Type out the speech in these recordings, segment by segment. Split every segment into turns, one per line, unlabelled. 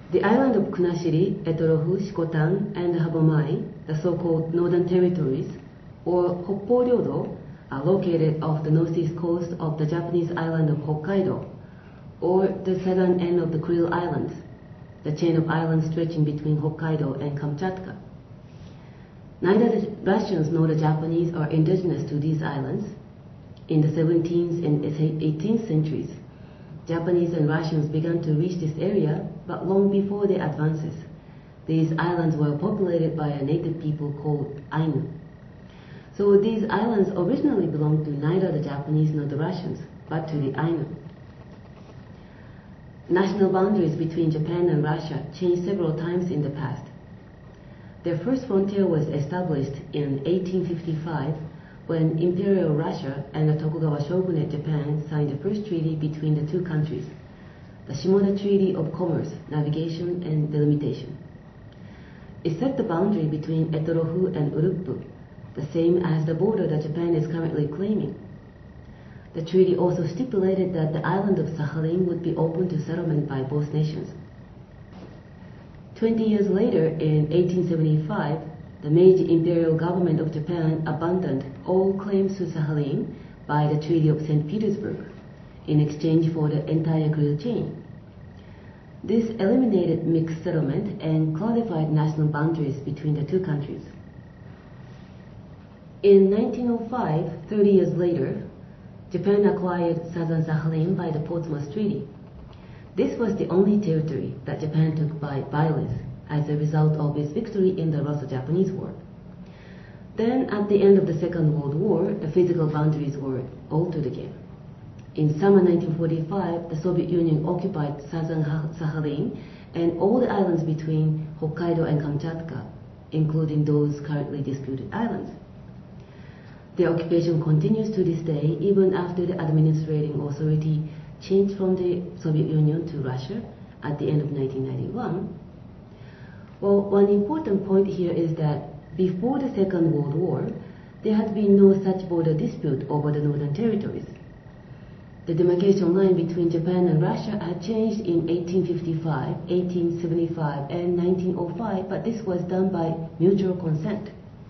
The island of Kunashiri, Etorofu, Shikotan, and Habomai, the so-called Northern Territories, or Hokpo-ryodo, are located off the northeast coast of the Japanese island of Hokkaido, or the southern end of the Kuril Islands, the chain of islands stretching between Hokkaido and Kamchatka. Neither the Russians nor the Japanese are indigenous to these islands. In the 17th and 18th centuries, Japanese and Russians began to reach this area, but long before their advances, these islands were populated by a native people called Ainu. So these islands originally belonged to neither the Japanese nor the Russians, but to the Ainu. National boundaries between Japan and Russia changed several times in the past. Their first frontier was established in 1855 when Imperial Russia and the Tokugawa Shogunate Japan signed the first treaty between the two countries, the Shimoda Treaty of Commerce, Navigation and Delimitation. It set the boundary between Etorofu and Uruppu, the same as the border that Japan is currently claiming. The treaty also stipulated that the island of Sakhalin would be open to settlement by both nations. 20 years later, in 1875, the Meiji Imperial Government of Japan abandoned all claims to Sakhalin by the Treaty of St. Petersburg in exchange for the entire Kuril chain. This eliminated mixed settlement and clarified national boundaries between the two countries. In 1905, 30 years later, Japan acquired southern Sakhalin by the Portsmouth Treaty. This was the only territory that Japan took by violence as a result of its victory in the Russo-Japanese War. Then, at the end of the Second World War, the physical boundaries were altered again. In summer 1945, the Soviet Union occupied southern Sakhalin and all the islands between Hokkaido and Kamchatka, including those currently disputed islands. The occupation continues to this day, even after the administrating authority changed from the Soviet Union to Russia at the end of 1991. Well, one important point here is that before the Second World War, there had been no such border dispute over the northern territories. The demarcation line between Japan and Russia had changed in 1855, 1875, and 1905, but this was done by mutual consent.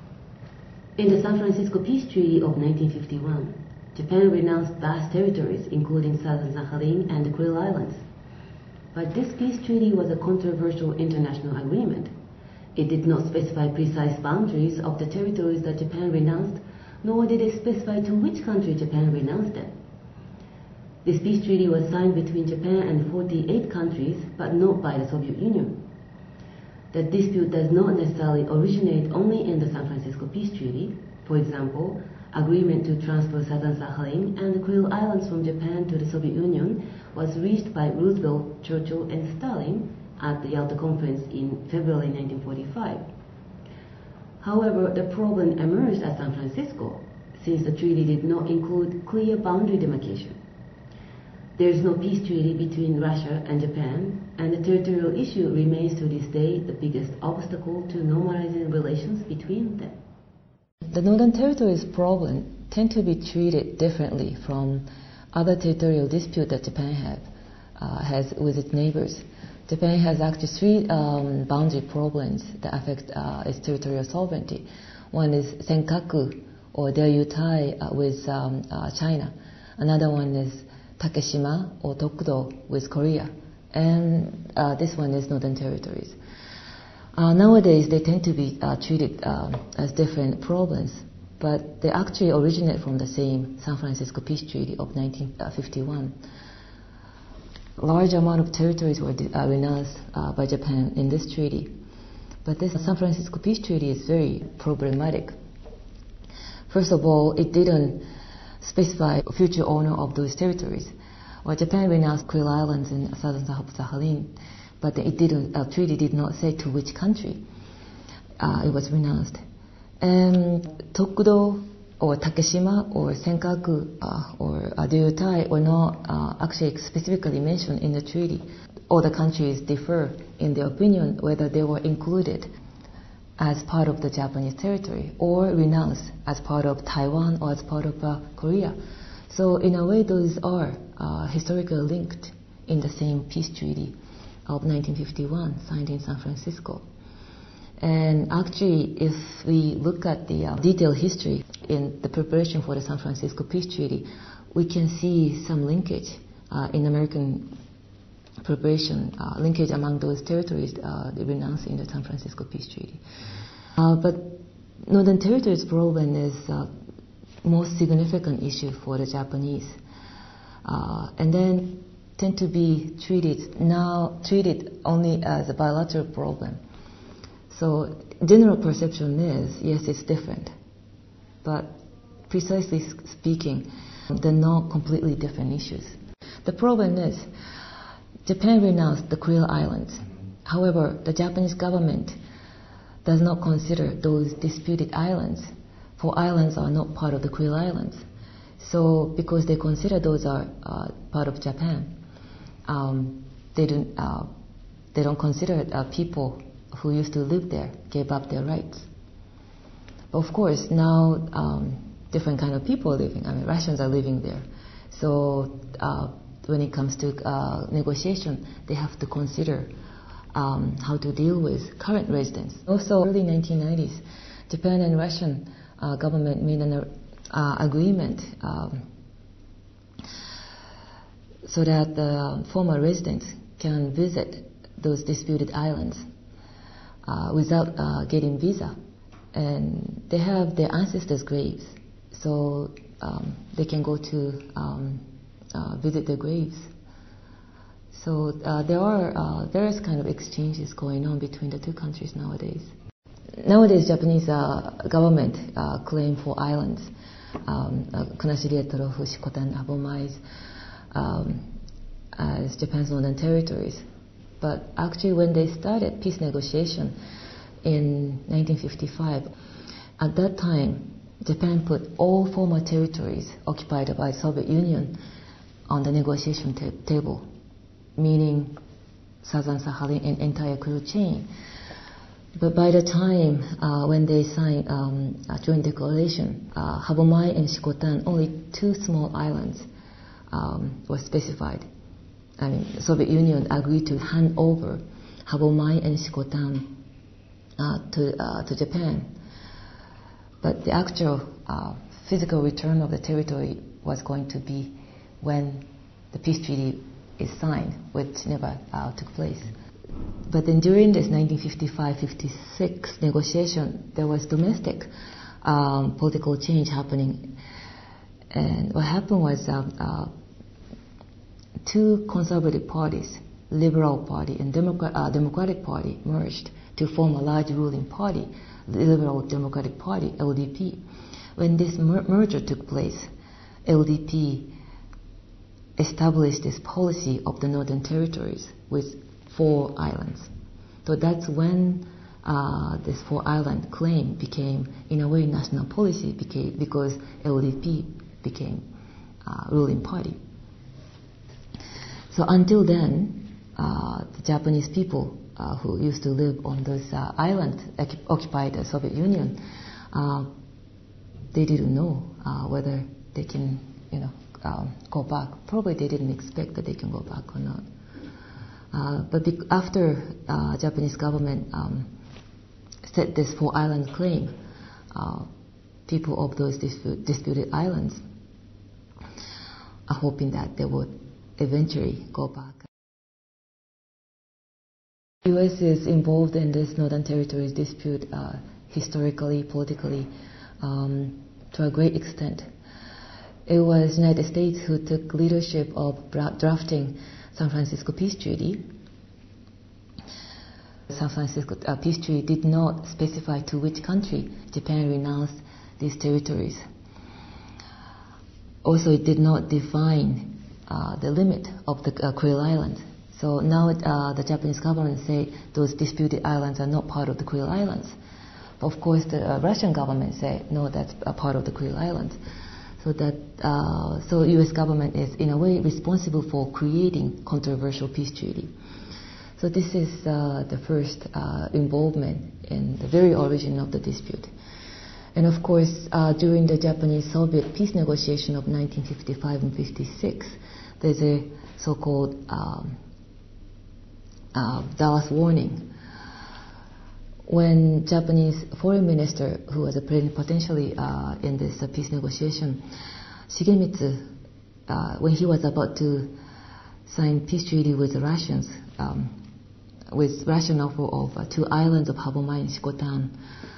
In the San Francisco Peace Treaty of 1951, Japan renounced vast territories, including southern Sakhalin and the Kuril Islands. But this peace treaty was a controversial international agreement. It did not specify precise boundaries of the territories that Japan renounced, nor did it specify to which country Japan renounced them. This peace treaty was signed between Japan and 48 countries, but not by the Soviet Union. The dispute does not necessarily originate only in the San Francisco Peace Treaty. For example, agreement to transfer southern Sakhalin and the Kuril Islands from Japan to the Soviet Union was reached by Roosevelt, Churchill, and Stalin at the Yalta Conference in February 1945. However, the problem emerged at San Francisco, since the treaty did not include clear boundary demarcation. There is no peace treaty between Russia and Japan, and the territorial issue remains to this day the biggest obstacle to normalizing relations between them.
The Northern Territories problem tend to be treated differently from other territorial disputes that Japan has with its neighbors. Japan has actually three boundary problems that affect its territorial sovereignty. One is Senkaku, or Diaoyutai, with China. Another one is Takeshima, or Tokudo, with Korea. And this one is Northern Territories. Nowadays, they tend to be treated as different problems, but they actually originate from the same San Francisco Peace Treaty of 1951. Large amount of territories were renounced by Japan in this treaty, but this San Francisco Peace Treaty is very problematic. First of all, it didn't specify a future owner of those territories. Well, Japan renounced Kuril Islands and southern Sakhalin, but the treaty did not say to which country it was renounced. And Tokudo or Takeshima or Senkaku or Diaoyutai were not actually specifically mentioned in the treaty. All the countries differ in their opinion whether they were included as part of the Japanese territory or renounced as part of Taiwan or as part of Korea. So in a way those are historically linked in the same peace treaty. of 1951, signed in San Francisco. And actually, if we look at the detailed history in the preparation for the San Francisco Peace Treaty, we can see some linkage in American preparation, linkage among those territories renounced in the San Francisco Peace Treaty. But Northern Territories problem is most significant issue for the Japanese, and then tend to be treated only as a bilateral problem. So general perception is, yes, it's different, but precisely speaking, they're not completely different issues. The problem is, Japan renounced the Kuril Islands. However, the Japanese government does not consider those disputed islands, for islands are not part of the Kuril Islands. So, because they consider those are part of Japan, they don't consider people who used to live there gave up their rights. But of course, now different kind of people are living. I mean, Russians are living there. So when it comes to negotiation, they have to consider how to deal with current residents. Also, early 1990s, Japan and Russian government made an agreement so that the former residents can visit those disputed islands without getting visa. And they have their ancestors' graves, so they can go to visit their graves. So there are various kind of exchanges going on between the two countries nowadays. Nowadays, Japanese government claim for islands, Kunashiri, Etorofu, Shikotan, Habomai, as Japan's northern territories. But actually, when they started peace negotiation in 1955, at that time, Japan put all former territories occupied by Soviet Union on the negotiation table, meaning Southern Sakhalin and entire Kuril chain. But by the time when they signed a joint declaration, Habomai and Shikotan, only two small islands were specified. I mean, the Soviet Union agreed to hand over Habomai and Shikotan to Japan. But the actual physical return of the territory was going to be when the peace treaty is signed, which never took place. But then during this 1955-56 negotiation, there was domestic political change happening. And what happened was two conservative parties, Liberal Party and Democratic Party, merged to form a large ruling party, the Liberal Democratic Party, LDP. When this merger took place, LDP established this policy of the Northern Territories with 4 islands. So that's when this 4-island claim became, in a way, national policy because LDP became ruling party. So until then, the Japanese people who used to live on those islands occupied the Soviet Union, they didn't know whether they can, go back. Probably they didn't expect that they can go back or not. But after Japanese government set this 4-island claim, people of those disputed islands are hoping that they would eventually go back. The U.S. is involved in this Northern Territories dispute historically, politically, to a great extent. It was the United States who took leadership of drafting San Francisco Peace Treaty. San Francisco Peace Treaty did not specify to which country Japan renounced these territories. Also, it did not define the limit of the Kuril Islands. So now the Japanese government say those disputed islands are not part of the Kuril Islands. But of course, the Russian government say no, that's a part of the Kuril Islands. So U.S. government is in a way responsible for creating controversial peace treaty. So this is the first involvement in the very origin of the dispute. And of course, during the Japanese-Soviet peace negotiation of 1955 and 56, there's a so-called Dallas warning. When Japanese foreign minister, who was potentially in this peace negotiation, Shigemitsu, when he was about to sign peace treaty with the Russians, with Russian offer of 2 islands of Habomai and Shikotan,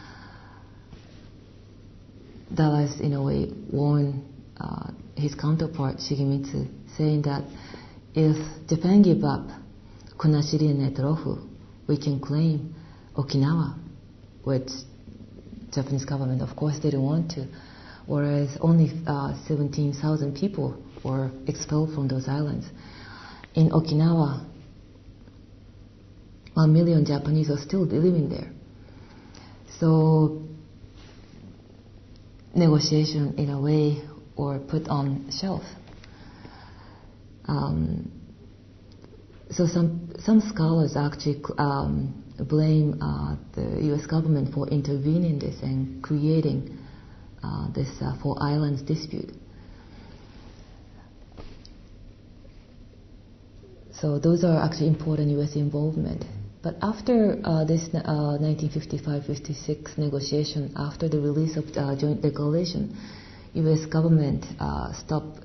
Dallas, in a way, warned his counterpart, Shigemitsu, saying that if Japan give up Kunashiri and Netorofu, we can claim Okinawa, which Japanese government, of course, didn't want to, whereas only 17,000 people were expelled from those islands. In Okinawa, 1 million Japanese are still living there. So negotiation, in a way, were put on shelf. So some scholars actually blame the U.S. government for intervening in this and creating this 4 islands dispute. So those are actually important U.S. involvement. But after this 1955-56 negotiation, after the release of the joint declaration, U.S. government stopped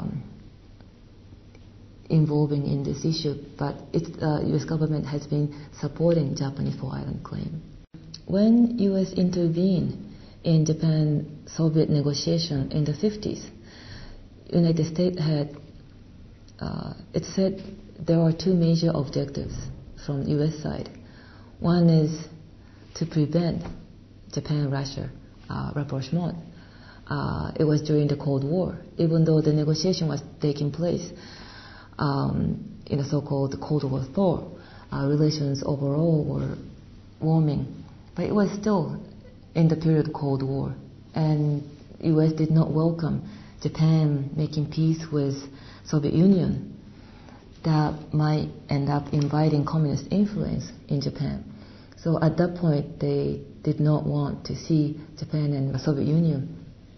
involving in this issue, but U.S. government has been supporting Japanese 4-island claim. When U.S. intervened in Japan-Soviet negotiation in the 50s, United States had, it said there are 2 major objectives from U.S. side. One is to prevent Japan and Russia rapprochement. It was during the Cold War, even though the negotiation was taking place in the so-called Cold War thaw. Relations overall were warming, but it was still in the period of Cold War, and U.S. did not welcome Japan making peace with Soviet Union. That might end up inviting communist influence in Japan. So at that point, they did not want to see Japan and the Soviet Union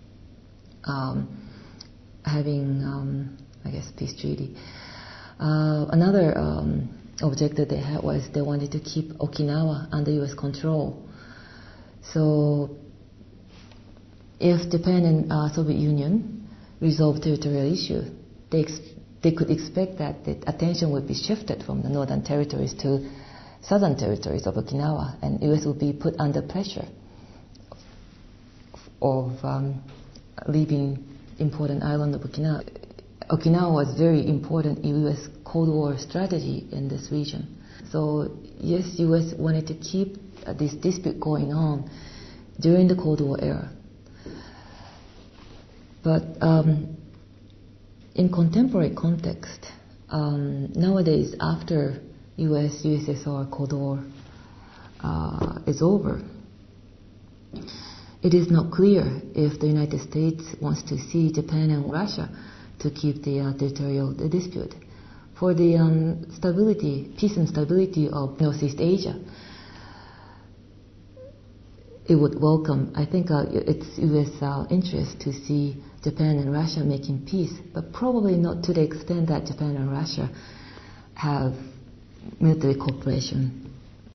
having, peace treaty. Another objective they had was they wanted to keep Okinawa under U.S. control. So if Japan and Soviet Union resolved territorial issue, they could expect that the attention would be shifted from the northern territories to southern territories of Okinawa, and U.S. would be put under pressure of leaving important island of Okinawa. Okinawa was very important in U.S. Cold War strategy in this region. So yes, U.S. wanted to keep this dispute going on during the Cold War era. But in contemporary context, nowadays, after U.S.-USSR Cold War is over, it is not clear if the United States wants to see Japan and Russia to keep the territorial dispute. For the peace and stability of Northeast Asia, it would welcome, I think it's U.S. interest to see Japan and Russia making peace, but probably not to the extent that Japan and Russia have military cooperation.